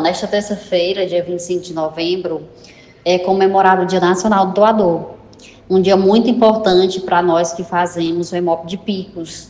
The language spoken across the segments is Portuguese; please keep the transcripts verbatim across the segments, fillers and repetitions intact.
nesta terça-feira, dia vinte e cinco de novembro, é comemorado o Dia Nacional do Doador. Um dia muito importante para nós que fazemos o Hemop de Picos.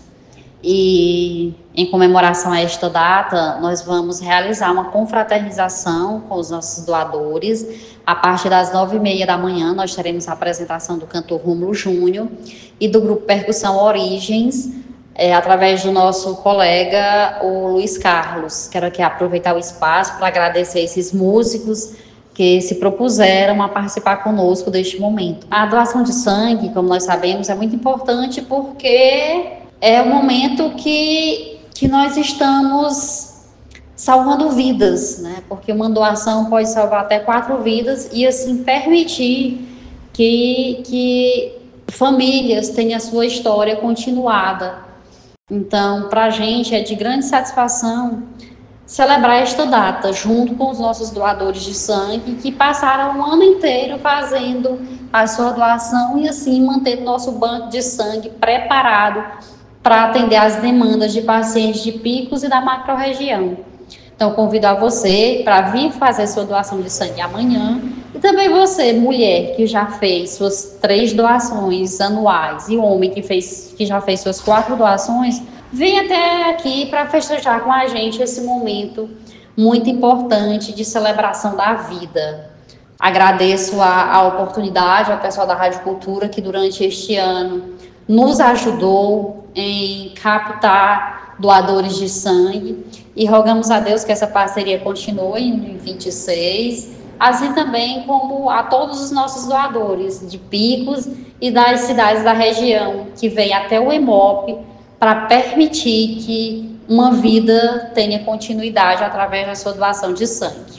E em comemoração a esta data, nós vamos realizar uma confraternização com os nossos doadores. A partir das nove e meia da manhã, nós teremos a apresentação do cantor Rômulo Júnior e do grupo Percussão Origens, é, através do nosso colega, o Luiz Carlos. Quero aqui aproveitar o espaço para agradecer esses músicos que se propuseram a participar conosco deste momento. A doação de sangue, como nós sabemos, é muito importante porque é o momento que, que nós estamos salvando vidas, né? Porque uma doação pode salvar até quatro vidas e assim permitir que, que famílias tenham a sua história continuada. Então, para a gente é de grande satisfação celebrar esta data junto com os nossos doadores de sangue que passaram o ano inteiro fazendo a sua doação e assim manter o nosso banco de sangue preparado para atender às demandas de pacientes de Picos e da macro-região. Então, convido a você para vir fazer sua doação de sangue amanhã. E também você, mulher, que já fez suas três doações anuais, e homem que, fez, que já fez suas quatro doações, vem até aqui para festejar com a gente esse momento muito importante de celebração da vida. Agradeço a, a oportunidade ao pessoal da Rádio Cultura que durante este ano nos ajudou em captar doadores de sangue e rogamos a Deus que essa parceria continue em vinte e seis, assim também como a todos os nossos doadores de Picos e das cidades da região que vêm até o Hemop para permitir que uma vida tenha continuidade através da sua doação de sangue.